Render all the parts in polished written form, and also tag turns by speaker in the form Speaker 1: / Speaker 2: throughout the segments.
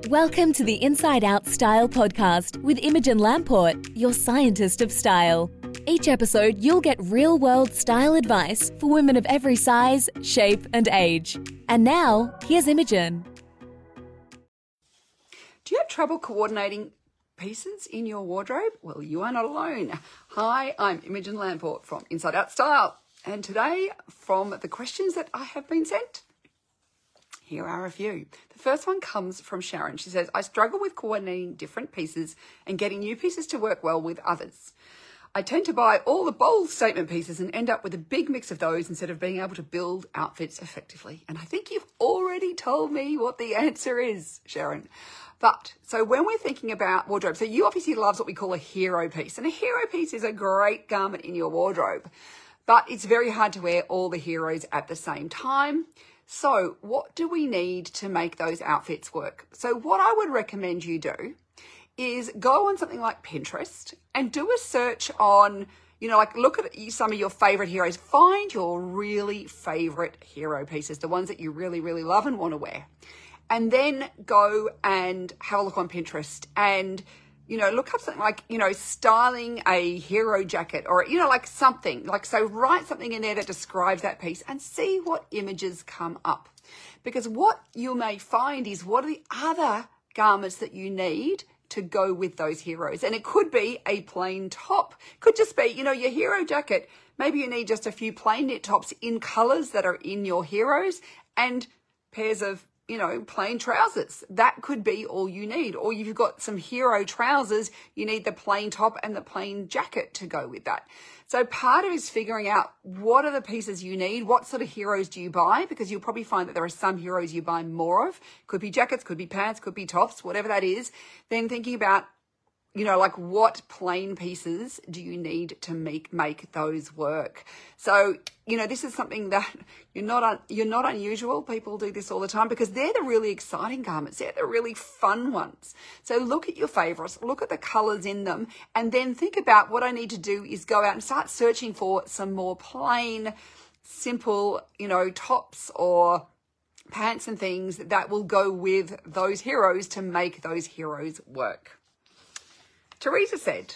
Speaker 1: Welcome to the Inside Out Style podcast with Imogen Lamport, your scientist of style. Each episode, you'll get real-world style advice for women of every size, shape, and age. And now, here's Imogen.
Speaker 2: Do you have trouble coordinating pieces in your wardrobe? Well, you are not alone. Hi, I'm Imogen Lamport from Inside Out Style. And today, from the questions that I have been sent, here are a few. The first one comes from Sharon. She says, I struggle with coordinating different pieces and getting new pieces to work well with others. I tend to buy all the bold statement pieces and end up with a big mix of those instead of being able to build outfits effectively. And I think you've already told me what the answer is, Sharon. But, so when we're thinking about wardrobe, so you obviously love what we call a hero piece. And a hero piece is a great garment in your wardrobe. But it's very hard to wear all the heroes at the same time. So what do we need to make those outfits work? So what I would recommend you do is go on something like Pinterest and do a search on, look at some of your favorite heroes. Find your really favorite hero pieces, the ones that you really, really love and want to wear. And then go and have a look on Pinterest and look up something like, styling a hero jacket or, something so write something in there that describes that piece and see what images come up. Because what you may find is what are the other garments that you need to go with those heroes. And it could be a plain top. Could just be, your hero jacket. Maybe you need just a few plain knit tops in colors that are in your heroes and pairs of plain trousers. That could be all you need. Or you've got some hero trousers, you need the plain top and the plain jacket to go with that. So part of it is figuring out what are the pieces you need, what sort of heroes do you buy, because you'll probably find that there are some heroes you buy more of. Could be jackets, could be pants, could be tops, whatever that is. Then thinking about what plain pieces do you need to make those work? So, this is something that you're not unusual. People do this all the time because they're the really exciting garments. They're the really fun ones. So look at your favorites, look at the colors in them, and then think about what I need to do is go out and start searching for some more plain, simple, tops or pants and things that will go with those heroes to make those heroes work. Teresa said,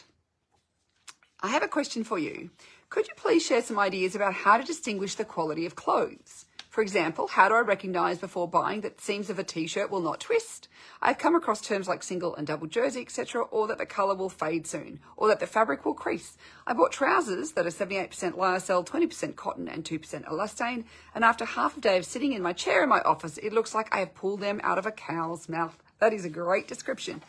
Speaker 2: I have a question for you. Could you please share some ideas about how to distinguish the quality of clothes? For example, how do I recognize before buying that seams of a t-shirt will not twist? I've come across terms like single and double jersey, etc., or that the color will fade soon, or that the fabric will crease. I bought trousers that are 78% lyocell, 20% cotton, and 2% elastane, and after half a day of sitting in my chair in my office, it looks like I have pulled them out of a cow's mouth. That is a great description.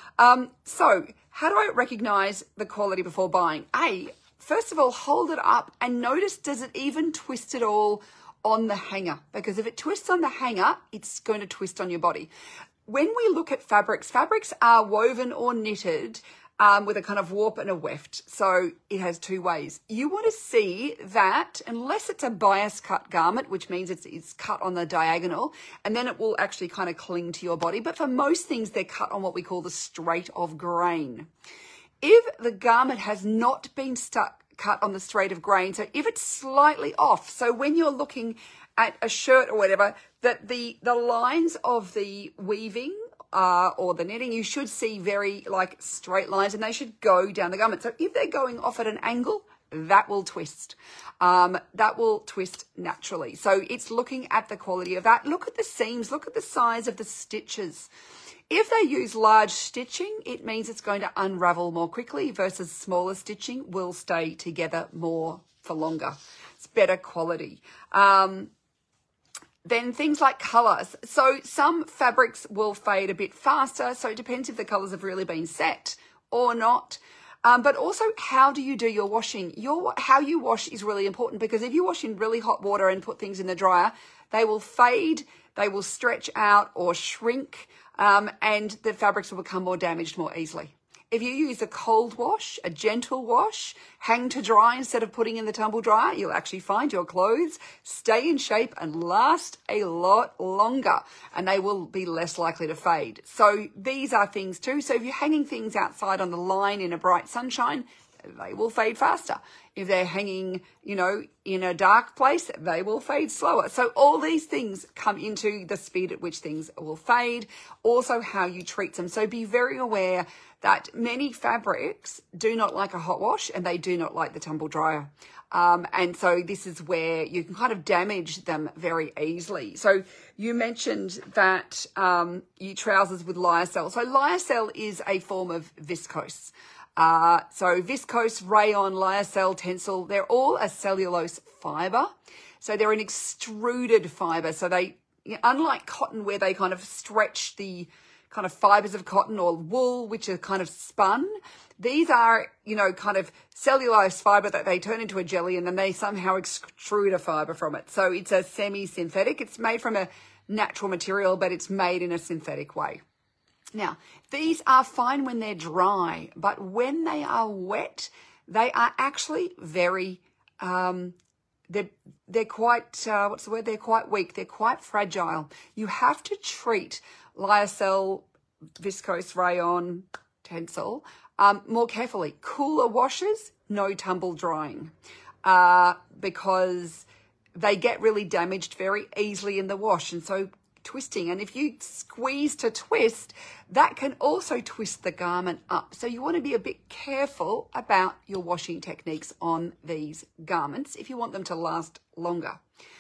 Speaker 2: So how do I recognize the quality before buying? First of all, hold it up and notice, does it even twist at all on the hanger? Because if it twists on the hanger, it's going to twist on your body. When we look at fabrics are woven or knitted with a kind of warp and a weft. So it has two ways. You want to see that, unless it's a bias cut garment, which means it's cut on the diagonal, and then it will actually kind of cling to your body. But for most things, they're cut on what we call the straight of grain. If the garment has not been cut on the straight of grain, so if it's slightly off, so when you're looking at a shirt or whatever, that the lines of the weaving or the knitting, you should see very straight lines and they should go down the garment. So if they're going off at an angle, that will twist. That will twist naturally. So it's looking at the quality of that. Look at the seams, look at the size of the stitches. If they use large stitching, it means it's going to unravel more quickly versus smaller stitching will stay together more for longer. It's better quality. Then things like colours. So some fabrics will fade a bit faster. So it depends if the colours have really been set or not. But also, how do you do your washing? How you wash is really important, because if you wash in really hot water and put things in the dryer, they will fade, they will stretch out or shrink, and the fabrics will become more damaged more easily. If you use a cold wash, a gentle wash, hang to dry instead of putting in the tumble dryer, you'll actually find your clothes stay in shape and last a lot longer, and they will be less likely to fade. So these are things too. So if you're hanging things outside on the line in a bright sunshine, they will fade faster. If they're hanging, in a dark place, they will fade slower. So all these things come into the speed at which things will fade, also how you treat them. So be very aware that many fabrics do not like a hot wash and they do not like the tumble dryer. And so this is where you can kind of damage them very easily. So you mentioned that you trousers with lyocell. So lyocell is a form of viscose. So viscose, rayon, lyocell, tencel, they're all a cellulose fiber. So they're an extruded fiber. So they, unlike cotton where they kind of stretch the kind of fibers of cotton, or wool, which are kind of spun, these are, kind of cellulose fiber that they turn into a jelly and then they somehow extrude a fiber from it. So it's a semi-synthetic. It's made from a natural material, but it's made in a synthetic way. Now, these are fine when they're dry, but when they are wet, they are actually very, they're quite, They're quite weak. They're quite fragile. You have to treat lyocell, viscose, rayon, tencel, more carefully. Cooler washes, no tumble drying, because they get really damaged very easily in the wash. And so twisting, and if you squeeze to twist, that can also twist the garment up. So you want to be a bit careful about your washing techniques on these garments if you want them to last longer.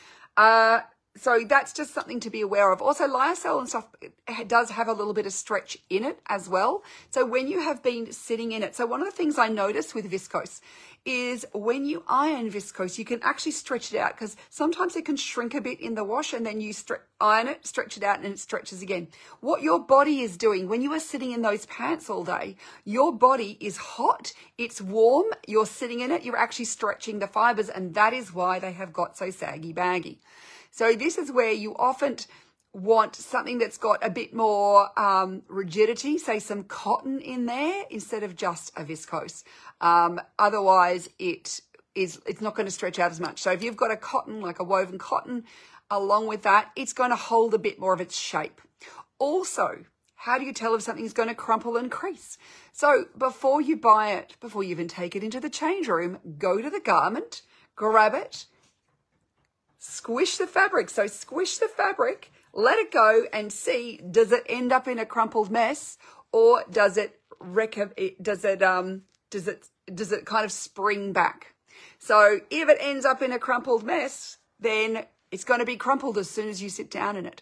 Speaker 2: So that's just something to be aware of. Also, lyocell and stuff, it does have a little bit of stretch in it as well. So when you have been sitting in it, so one of the things I notice with viscose is when you iron viscose, you can actually stretch it out, because sometimes it can shrink a bit in the wash and then you iron it, stretch it out, and it stretches again. What your body is doing when you are sitting in those pants all day, your body is hot, it's warm, you're sitting in it, you're actually stretching the fibers, and that is why they have got so saggy baggy. So this is where you often want something that's got a bit more rigidity, say some cotton in there instead of just a viscose. Otherwise, it's not going to stretch out as much. So if you've got a cotton, like a woven cotton, along with that, it's going to hold a bit more of its shape. Also, how do you tell if something's going to crumple and crease? So before you buy it, before you even take it into the change room, go to the garment, grab it, squish the fabric. So squish the fabric, let it go, and see, does it end up in a crumpled mess, or does it kind of spring back? So if it ends up in a crumpled mess, then it's going to be crumpled as soon as you sit down in it.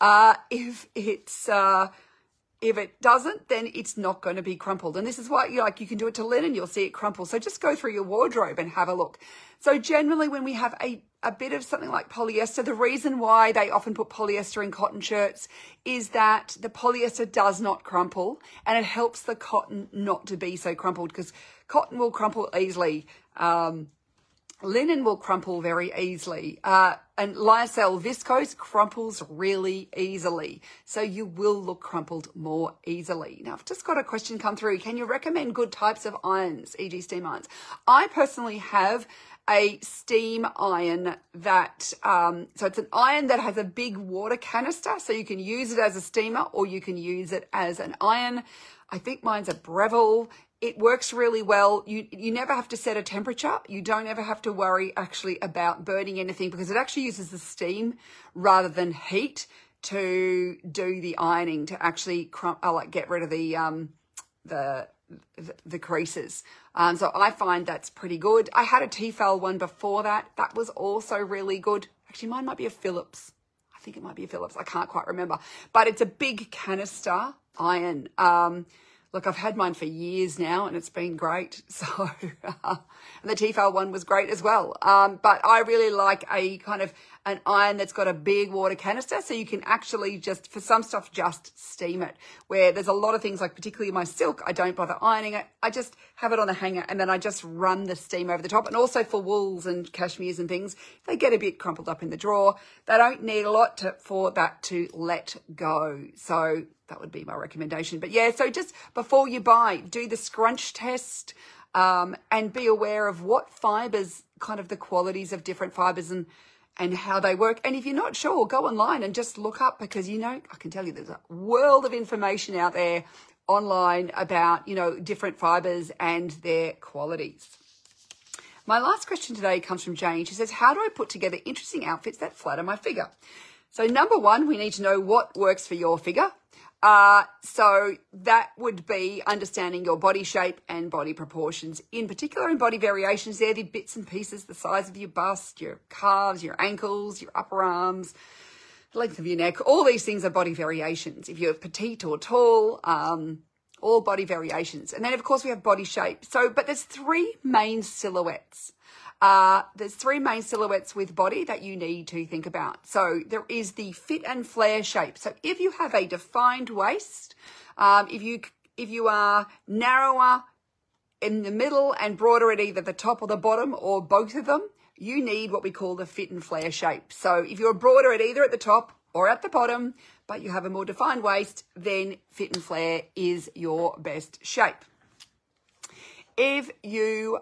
Speaker 2: If it doesn't, then it's not going to be crumpled. And this is why you can do it to linen, you'll see it crumple. So just go through your wardrobe and have a look. So generally when we have a bit of something like polyester, the reason why they often put polyester in cotton shirts is that the polyester does not crumple, and it helps the cotton not to be so crumpled, because cotton will crumple easily. Linen will crumple very easily, and lyocell viscose crumples really easily, so you will look crumpled more easily. Now, I've just got a question come through. Can you recommend good types of irons, e.g. steam irons? I personally have a steam iron that, so it's an iron that has a big water canister, so you can use it as a steamer or you can use it as an iron. I think mine's a Breville. It works really well. You never have to set a temperature. You don't ever have to worry actually about burning anything, because it actually uses the steam rather than heat to do the ironing, to actually get rid of the creases. So I find that's pretty good. I had a Tefal one before that. That was also really good. Actually, mine might be a Philips. I think it might be a Philips. I can't quite remember. But it's a big canister iron. Look, I've had mine for years now and it's been great. So, and the Tefal one was great as well. But I really like a kind of an iron that's got a big water canister, so you can actually just, for some stuff, just steam it. Where there's a lot of things, like particularly my silk, I don't bother ironing it. I just have it on the hanger and then I just run the steam over the top. And also for wools and cashmeres and things, they get a bit crumpled up in the drawer. They don't need a lot for that to let go. So that would be my recommendation. But yeah, so just before you buy, do the scrunch test, and be aware of what fibers, kind of the qualities of different fibers and how they work. And if you're not sure, go online and just look up, because I can tell you there's a world of information out there online about, different fibers and their qualities. My last question today comes from Jane. She says, how do I put together interesting outfits that flatter my figure? So number one, we need to know what works for your figure. So that would be understanding your body shape and body proportions. In particular, in body variations, they're the bits and pieces, the size of your bust, your calves, your ankles, your upper arms, length of your neck. All these things are body variations. If you're petite or tall, all body variations. And then, of course, we have body shape. But there's three main silhouettes. There's three main silhouettes with body that you need to think about. So there is the fit and flare shape. So if you have a defined waist, if you are narrower in the middle and broader at either the top or the bottom or both of them, you need what we call the fit and flare shape. So if you're broader at either at the top or at the bottom, but you have a more defined waist, then fit and flare is your best shape. If you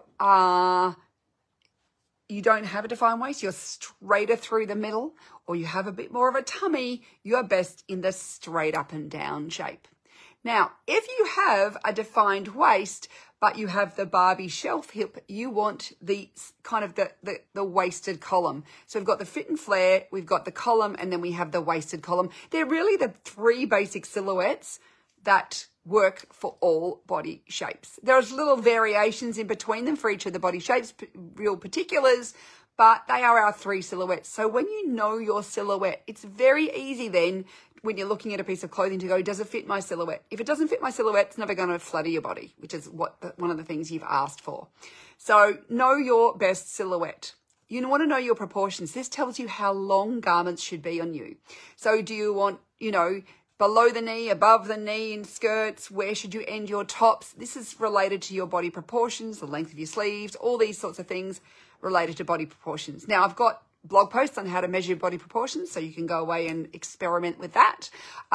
Speaker 2: don't have a defined waist, you're straighter through the middle, or you have a bit more of a tummy, you're best in the straight up and down shape. Now, if you have a defined waist, but you have the Barbie shelf hip, you want the kind of the waisted column. So we've got the fit and flare, we've got the column, and then we have the waisted column. They're really the three basic silhouettes that work for all body shapes. There's little variations in between them for each of the body shapes, real particulars, but they are our three silhouettes. So when you know your silhouette, it's very easy then when you're looking at a piece of clothing to go, does it fit my silhouette? If it doesn't fit my silhouette, it's never going to flatter your body, which is one of the things you've asked for. So know your best silhouette. You want to know your proportions. This tells you how long garments should be on you. So do you want, below the knee, above the knee in skirts? Where should you end your tops? This is related to your body proportions, the length of your sleeves, all these sorts of things related to body proportions. Now, I've got blog posts on how to measure your body proportions, so you can go away and experiment with that.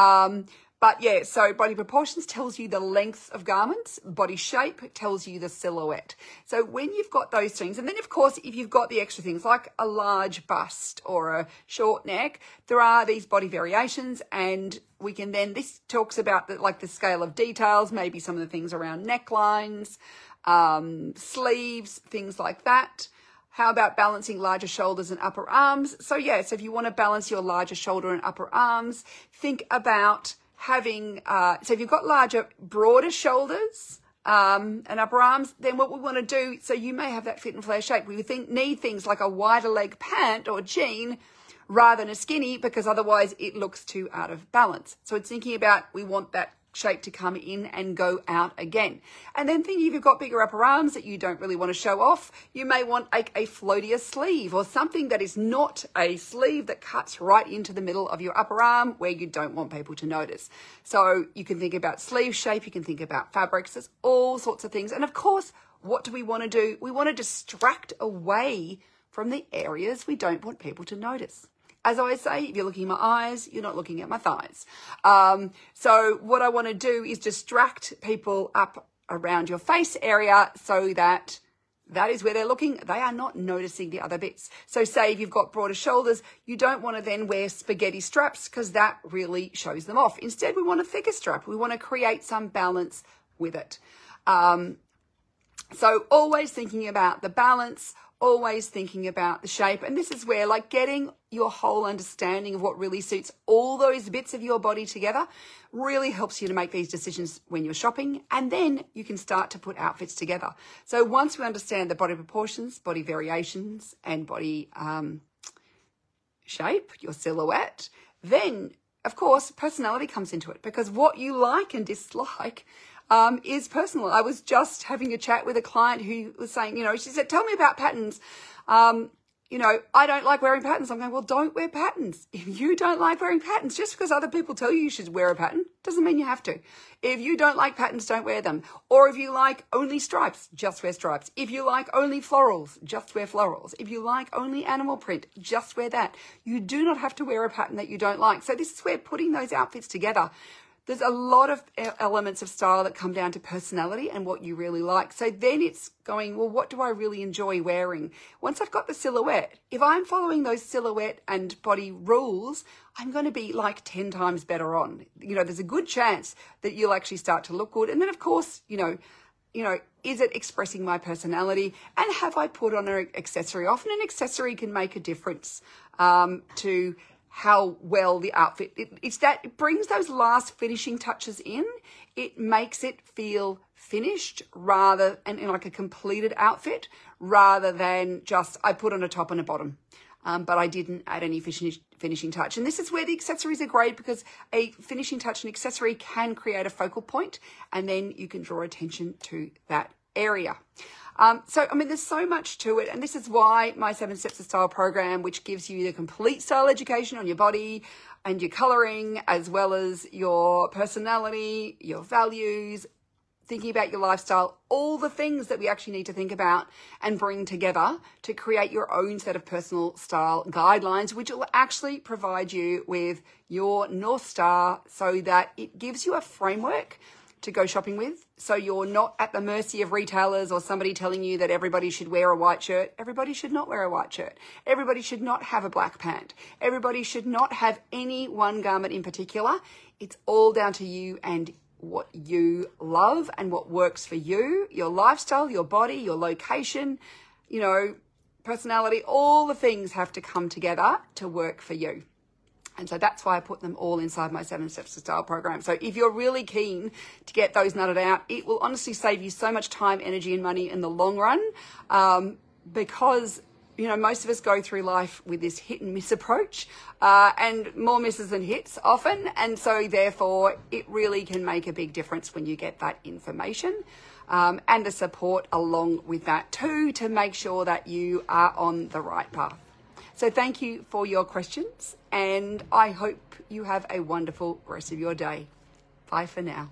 Speaker 2: So body proportions tells you the length of garments. Body shape tells you the silhouette. So when you've got those things, and then of course, if you've got the extra things like a large bust or a short neck, there are these body variations, and we can then, this talks about the scale of details, maybe some of the things around necklines, sleeves, things like that. How about balancing larger shoulders and upper arms? So if you want to balance your larger shoulder and upper arms, think about having, so if you've got broader shoulders and upper arms, then what we want to do, so you may have that fit and flare shape. We need things like a wider leg pant or jean rather than a skinny, because otherwise it looks too out of balance. So it's thinking about, we want that shape to come in and go out again. And then thinking, if you've got bigger upper arms that you don't really want to show off, you may want a floatier sleeve or something that is not a sleeve that cuts right into the middle of your upper arm where you don't want people to notice. So you can think about sleeve shape, you can think about fabrics, there's all sorts of things. And of course, what do we want to do? We want to distract away from the areas we don't want people to notice. As I always say, if you're looking at my eyes, you're not looking at my thighs. So what I want to do is distract people up around your face area so that is where they're looking. They are not noticing the other bits. So say if you've got broader shoulders, you don't want to then wear spaghetti straps because that really shows them off. Instead, we want a thicker strap. We want to create some balance with it. So always thinking about the balance, always thinking about the shape. And this is where getting your whole understanding of what really suits all those bits of your body together really helps you to make these decisions when you're shopping. And then you can start to put outfits together. So once we understand the body proportions, body variations, and body shape, your silhouette, then of course personality comes into it, because what you like and dislike is personal. I was just having a chat with a client who was saying, she said, tell me about patterns. I don't like wearing patterns. I'm going, well, don't wear patterns. If you don't like wearing patterns, just because other people tell you should wear a pattern, doesn't mean you have to. If you don't like patterns, don't wear them. Or if you like only stripes, just wear stripes. If you like only florals, just wear florals. If you like only animal print, just wear that. You do not have to wear a pattern that you don't like. So this is where putting those outfits together, there's a lot of elements of style that come down to personality and what you really like. So then it's going, well, what do I really enjoy wearing? Once I've got the silhouette, if I'm following those silhouette and body rules, I'm going to be like 10 times better on. There's a good chance that you'll actually start to look good. And then, of course, is it expressing my personality? And have I put on an accessory? Often an accessory can make a difference to how well the outfit, it brings those last finishing touches in. It makes it feel finished and like a completed outfit, rather than just I put on a top and a bottom, but I didn't add any finishing touch. And this is where the accessories are great, because a finishing touch and accessory can create a focal point, and then you can draw attention to that area. There's so much to it. And this is why my 7 Steps to Style program, which gives you the complete style education on your body and your coloring, as well as your personality, your values, thinking about your lifestyle, all the things that we actually need to think about and bring together to create your own set of personal style guidelines, which will actually provide you with your North Star, so that it gives you a framework to go shopping with, so you're not at the mercy of retailers or somebody telling you that everybody should wear a white shirt. Everybody should not wear a white shirt. Everybody should not have a black pant. Everybody should not have any one garment in particular. It's all down to you and what you love and what works for you, your lifestyle, your body, your location, personality. All the things have to come together to work for you. And so that's why I put them all inside my 7 Steps to Style program. So if you're really keen to get those nutted out, it will honestly save you so much time, energy, and money in the long run, because, most of us go through life with this hit and miss approach, and more misses than hits often. And so therefore, it really can make a big difference when you get that information, and the support along with that too, to make sure that you are on the right path. So thank you for your questions, and I hope you have a wonderful rest of your day. Bye for now.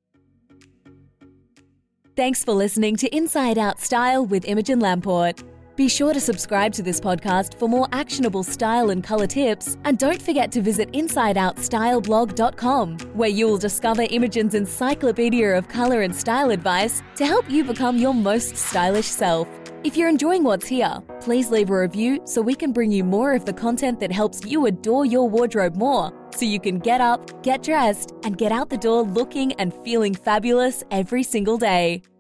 Speaker 1: Thanks for listening to Inside Out Style with Imogen Lamport. Be sure to subscribe to this podcast for more actionable style and colour tips, and don't forget to visit InsideOutStyleblog.com, where you'll discover Imogen's encyclopedia of colour and style advice to help you become your most stylish self. If you're enjoying what's here, please leave a review so we can bring you more of the content that helps you adore your wardrobe more, so you can get up, get dressed, and get out the door looking and feeling fabulous every single day.